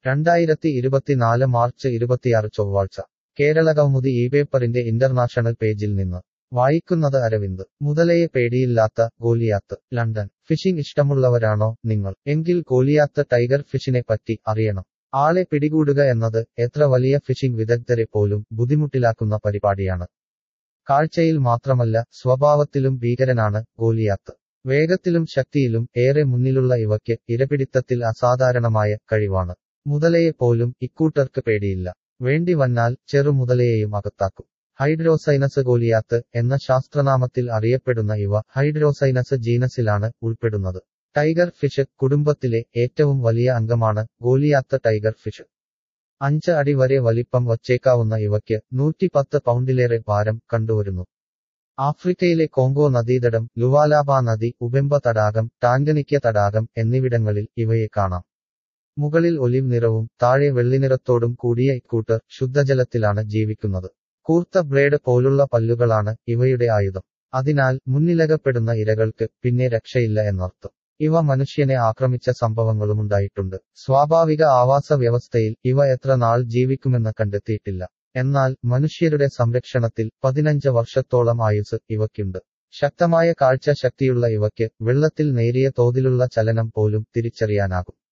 2024 March 26 ചൊവ്വാഴ്ച കേരള കൗമുദി ഈ പേപ്പറിന്റെ ഇന്റർനാഷണൽ പേജിൽ നിന്ന് വായിക്കുന്നത് അരവിന്ദ് മുതലയെ പേടിയില്ലാത്ത ഗോലിയാത്ത് ലണ്ടൻ ഫിഷിംഗ് ഇഷ്ടമുള്ളവരാണോ നിങ്ങൾ എങ്കിൽ ഗോലിയാത്ത് ടൈഗർ ഫിഷിനെ പറ്റി അറിയണം ആളെ പിടികൂടുക എന്നത് എത്ര വലിയ ഫിഷിംഗ് വിദഗ്ധരെ പോലും ബുദ്ധിമുട്ടിലാക്കുന്ന പരിപാടിയാണ് കാഴ്ചയിൽ മാത്രമല്ല സ്വഭാവത്തിലും ഭീകരനാണ് ഗോലിയാത്ത് വേഗത്തിലും ശക്തിയിലും ഏറെ മുന്നിലുള്ള ഇവയ്ക്ക് ഇരപിടിത്തത്തിൽ അസാധാരണമായ കഴിവാണ് മുതലയെ പോലും ഇക്കൂട്ടർക്ക് പേടിയില്ല വേണ്ടി വന്നാൽ ചെറുമുതലയെയും അകത്താക്കും ഹൈഡ്രോസൈനസ് ഗോലിയാത്ത് എന്ന ശാസ്ത്രനാമത്തിൽ അറിയപ്പെടുന്ന ഇവ ഹൈഡ്രോസൈനസ് ജീനസിലാണ് ഉൾപ്പെടുന്നത് ടൈഗർ ഫിഷ് കുടുംബത്തിലെ ഏറ്റവും വലിയ അംഗമാണ് ഗോലിയാത്ത് ടൈഗർ ഫിഷ് 5 അടി വരെ വലിപ്പം വച്ചേക്കാവുന്ന ഇവയ്ക്ക് 110 പൗണ്ടിലേറെ ഭാരം കണ്ടുവരുന്നു ആഫ്രിക്കയിലെ കോങ്കോ നദീതടം ലുവാലാബ നദി ഉബെമ്പ തടാകം ടാങ്കനിക്ക തടാകം എന്നിവിടങ്ങളിൽ ഇവയെ കാണാം മുകളിൽ ഒലിവ് നിറവും താഴെ വെള്ളിനിറത്തോടും കൂടിയ ഇക്കൂട്ടർ ശുദ്ധജലത്തിലാണ് ജീവിക്കുന്നത് കൂർത്ത ബ്ലേഡ് പോലുള്ള പല്ലുകളാണ് ഇവയുടെ ആയുധം അതിനാൽ മുന്നിലകപ്പെടുന്ന ഇരകൾക്ക് പിന്നെ രക്ഷയില്ല എന്നർത്ഥം ഇവ മനുഷ്യനെ ആക്രമിച്ച സംഭവങ്ങളുമുണ്ടായിട്ടുണ്ട് സ്വാഭാവിക ആവാസ വ്യവസ്ഥയിൽ ഇവ എത്ര നാൾ ജീവിക്കുമെന്ന് കണ്ടെത്തിയിട്ടില്ല എന്നാൽ മനുഷ്യരുടെ സംരക്ഷണത്തിൽ 15 വർഷത്തോളം ആയുസ് ഇവയ്ക്കുണ്ട് ശക്തമായ കാഴ്ച ശക്തിയുള്ള ഇവയ്ക്ക് വെള്ളത്തിൽ നേരിയ തോതിലുള്ള ചലനം പോലും തിരിച്ചറിയാനാകും